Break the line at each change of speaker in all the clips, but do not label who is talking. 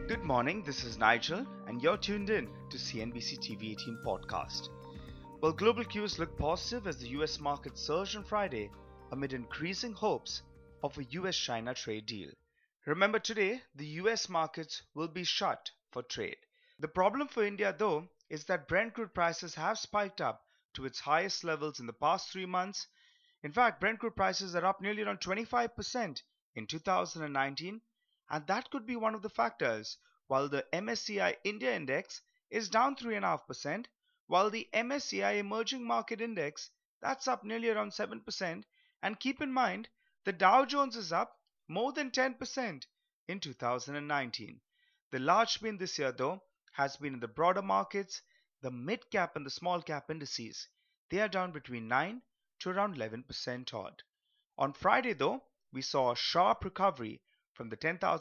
Good morning, this is Nigel, and you're tuned in to CNBC TV 18 podcast. Well, global cues look positive as the US market surged on Friday amid increasing hopes of a US China trade deal. Remember, today, the US markets will be shut for trade. The problem for India, though, is that Brent crude prices have spiked up to its highest levels in the past 3 months. In fact, Brent crude prices are up nearly around 25% in 2019, and that could be one of the factors. While the MSCI India Index is down 3.5%, while the MSCI Emerging Market Index that's up nearly around 7%, and keep in mind the Dow Jones is up more than 10% in 2019. The large spin this year, though, has been in the broader markets. The mid cap and the small cap indices, they are down between 9 to around 11% odd. On Friday, though, we saw a sharp recovery from the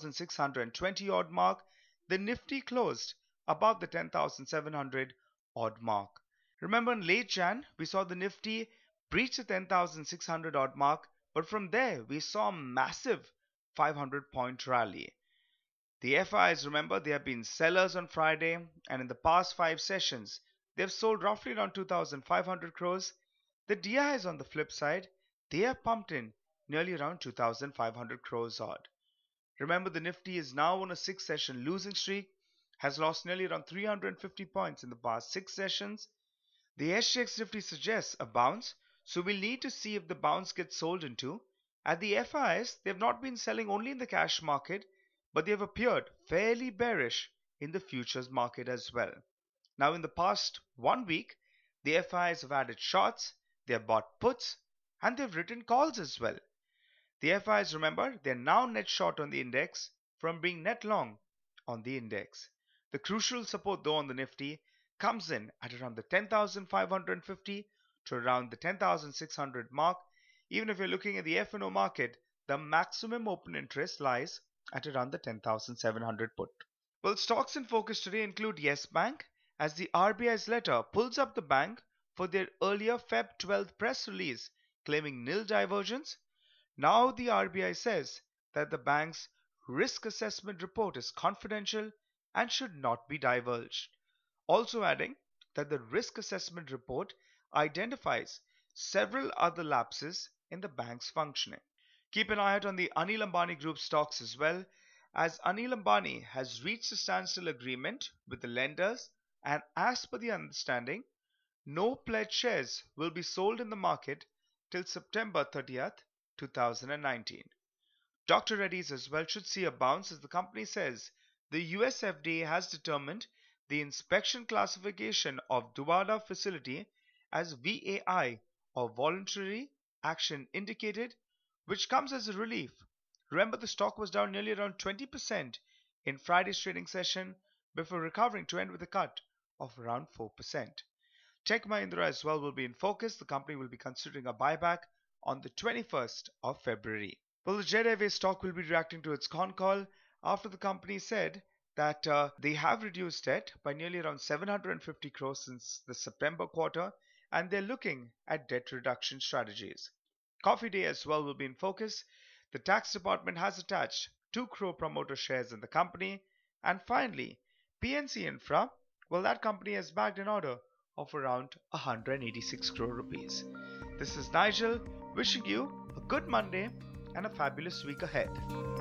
10,620 odd mark. The Nifty closed above the 10,700 odd mark. Remember, in late Jan, we saw the Nifty breach the 10,600 odd mark, but from there we saw a massive 500-point rally. The FIs, remember, they have been sellers on Friday, and in the past 5 sessions, they've sold roughly around 2,500 crores. The DIs on the flip side, they have pumped in nearly around 2,500 crores odd. Remember, the Nifty is now on a 6 session losing streak, has lost nearly around 350 points in the past 6 sessions. The SGX Nifty suggests a bounce, so we'll need to see if the bounce gets sold into. At the FIs, they have not been selling only in the cash market, but they have appeared fairly bearish in the futures market as well. Now, in the past 1 week, the FIs have added shorts, they have bought puts, and they've written calls as well. The FIs, remember, they're now net short on the index from being net long on the index. The crucial support, though, on the Nifty comes in at around the 10,550 to around the 10,600 mark. Even if you're looking at the F&O market, the maximum open interest lies at around the 10,700 put. Well, stocks in focus today include Yes Bank, as the RBI's letter pulls up the bank for their earlier Feb 12th press release claiming nil divergence. Now the RBI says that the bank's risk assessment report is confidential and should not be divulged. Also adding that the risk assessment report identifies several other lapses in the bank's functioning. Keep an eye out on the Anil Ambani Group stocks as well, as Anil Ambani has reached a standstill agreement with the lenders, and as per the understanding, no pledged shares will be sold in the market till September 30th, 2019. Dr. Reddy's as well should see a bounce, as the company says the US FDA has determined the inspection classification of Duvada facility as VAI, or Voluntary Action Indicated, which comes as a relief. Remember, the stock was down nearly around 20% in Friday's trading session before recovering to end with a cut of around 4%. Tech Mahindra as well will be in focus. The company will be considering a buyback on the 21st of February. Well, the Jet Airways stock will be reacting to its con call after the company said that they have reduced debt by nearly around 750 crores since the September quarter, and they're looking at debt reduction strategies. Coffee Day as well will be in focus. The tax department has attached 2 crore promoter shares in the company. And finally, PNC Infra, well, that company has bagged an order of around 186 crore rupees. This is Nigel wishing you a good Monday and a fabulous week ahead.